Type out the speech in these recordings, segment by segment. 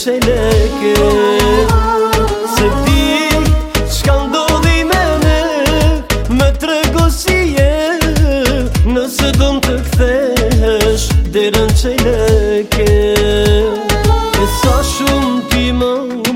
qeleke. Se ti qka ndodhi me ne, me trego si je, nëse do m'të kthesh derën qeleke. E sa shumë ti më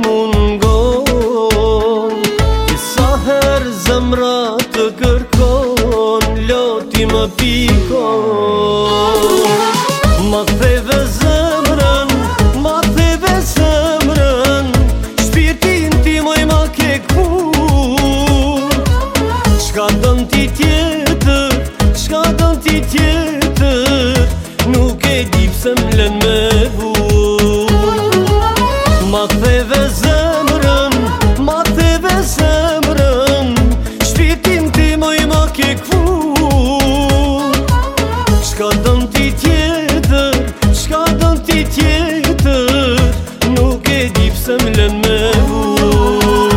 mungon, e sa her zemra të kërkon, loti më pikon. Ma theve zemrën, ma theve zemrën, shpirtin ti moj ma ke kur. Qka dën ti tjetër, qka dën ti tjetër, nuk e di pse m'len me vur. Ma theve zemrën, ma theve zemrën, shpirtin ti moj ma ke kur. Qka dën ti tjetër, qka dën ti tjetër, nuk e di pse m'len me vur.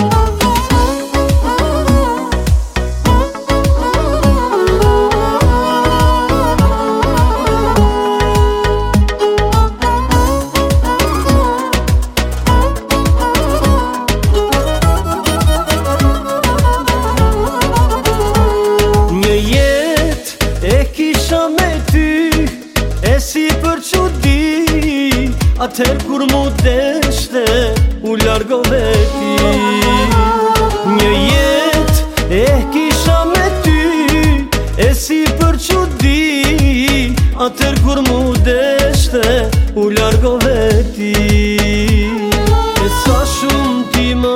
Një jet e kisha me ty, e si për çudi, atëher kur mu deshte, u largove ti. Një jet e kisha me ty, e si për çudi, atëher kur mu deshte, u largove ti. E sa shumë ti më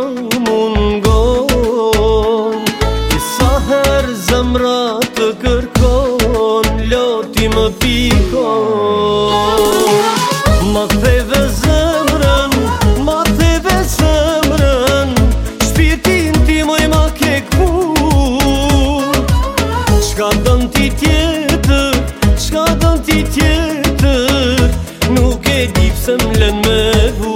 mungon, e sa her zemra të kërkon, loti më pikon. Ma theve zemrën, ma theve zemrën, shpirtin ti moj ma ke kur. Qka dën ti tjetër, qka dën ti tjetër, nuk e di pse m'len me vur.